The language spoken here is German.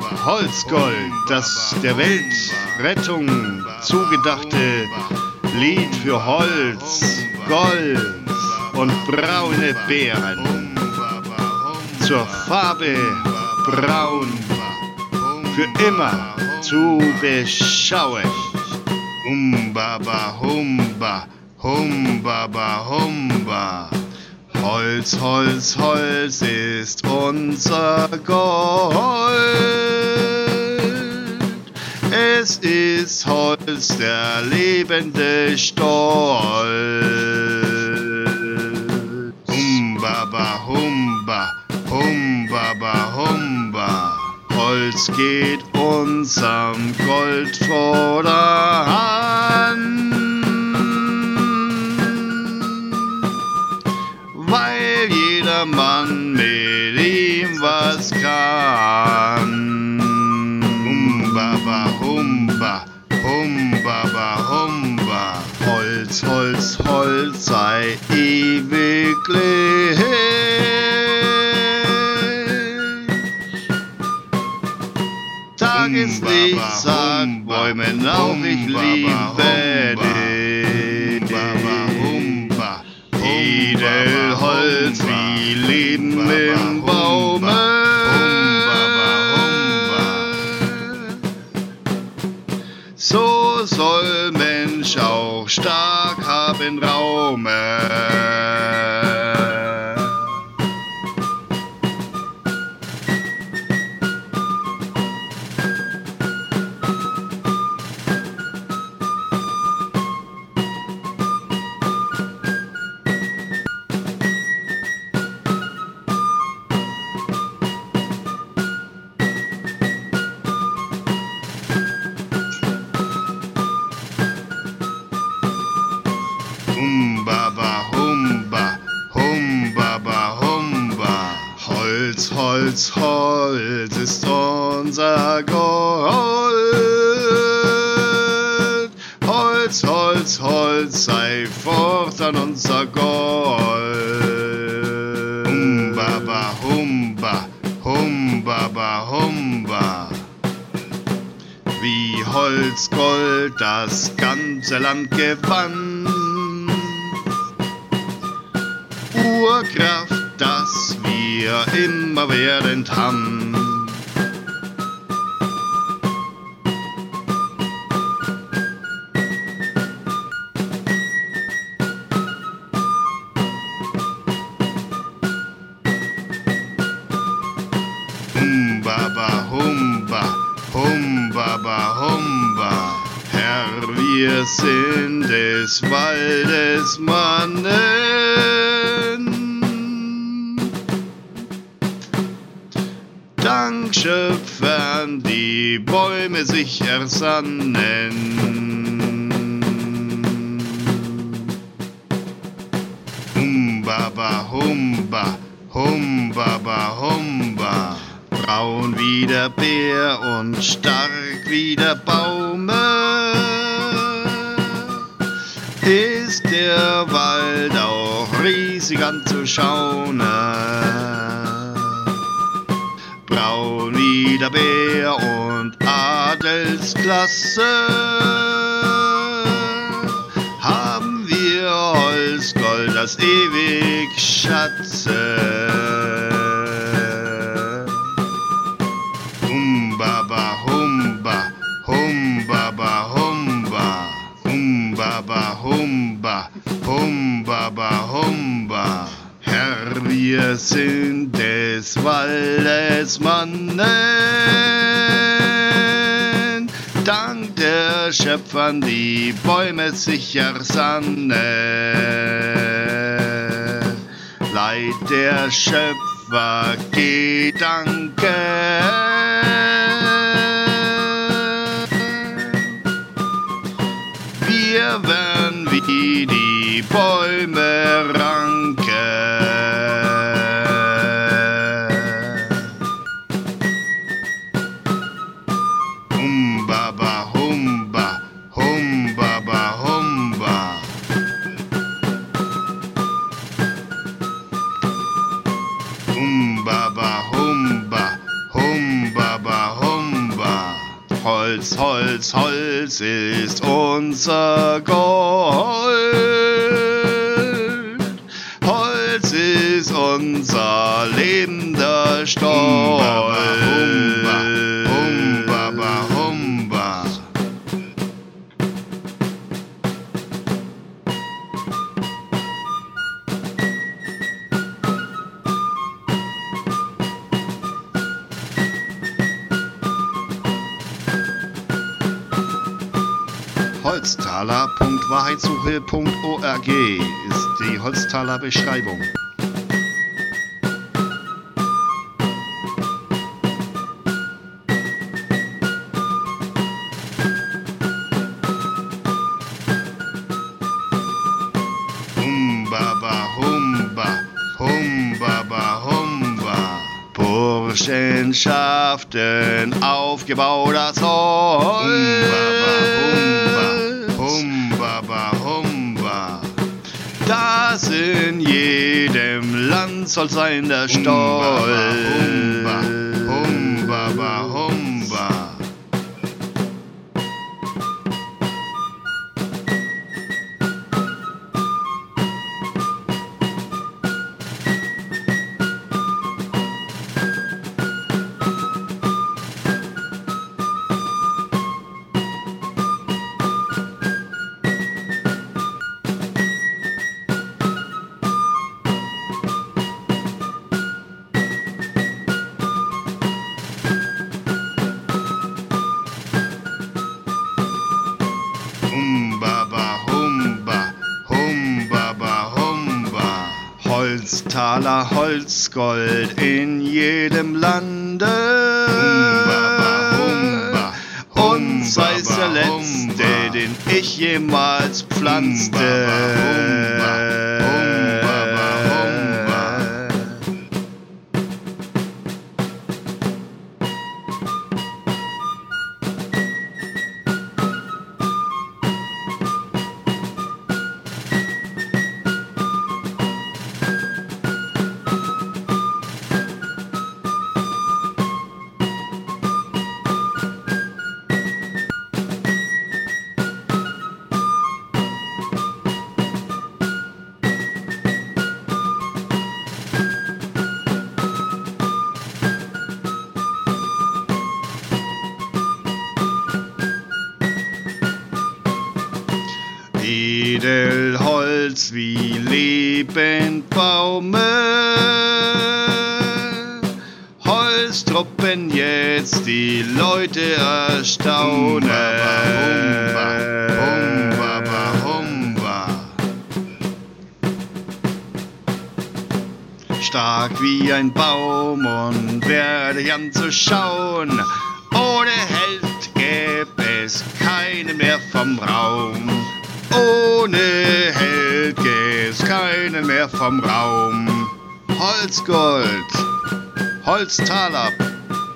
Holzgold, das der Weltrettung zugedachte Lied für Holz, Gold und braune Beeren. Zur Farbe braun, für immer zu beschauen. Humbaba, humba, humbaba, humba. Holz, Holz, Holz ist unser Gold. Es ist Holz, der lebende Stolz. Humbaba, humba, humbaba, humba. Holz geht unserem Gold voran. Weil jeder Mann mit ihm was kann. Humbaba, humba, humbaba, humba. Holz, Holz, Holz sei ewiglich. Tageslicht sagt Bäumen auch, ich liebe dich. Edelholz wie Leben im Baume. So soll Mensch auch stark haben Raume. Humbaba, humba, humbaba, humba. Holz, Holz, Holz ist unser Gold. Holz, Holz, Holz sei fortan unser Gold. Humbaba, humba, humbaba, humba. Wie Holzgold das ganze Land gewann. Urkraft, das wir immerwährend haben. Humbaba, humba, humbaba, humba. Herr, wir sind des Waldes Mannen. Dank Schöpfern die Bäume sich ersannen. Humbaba, humba, humbaba, humba. Braun wie der Bär und stark wie der Baume. Ist der Wald auch riesig anzuschauen. Braun wie der Bär und Adelsklasse. Haben wir Holzgold, das ewig Schatze. Humbaba, humba, humbaba, humba. Humbaba, humba, humbaba, humba. Herr, wir sind des Waldes Mannen. Dank der Schöpfern die Bäume sich ersannen. Leid der Schöpfer Gedanken. Wir werden wie die Bäume ranken. Humbaba, humba, humbaba, humba. Humbaba, humba, humbaba, humba. Holz, Holz, Holz ist unser Gold. Holz ist unser lebender Stolz. Humba, humba. Holztaler.wahrheitssuche.org ist die Holztaler Beschreibung. Humbaba, humba, humbaba, humba. Burschenschaften aufgebaut das Holz. Humbaba, humba. Das in jedem Land soll sein der Stolz. Humbaba, humba. Humbaba, humba, humbaba, humba. Holztaler, Holzgold in jedem Lande. Humbaba, humba, Und sei es der letzte, humba. den ich jemals pflanzte. Humbaba, humba, humba. Edelholz wie lebend Baume. Holztruppen jetzt die Leute erstaunen. Humbaba, humba. Stark wie ein Baum und werdig anzuschauen. Ohne Held gäbe es keinen mehr vom Raum. Ohne Held gäbe es keinen mehr vom Raum. Holzgold, Holztaler.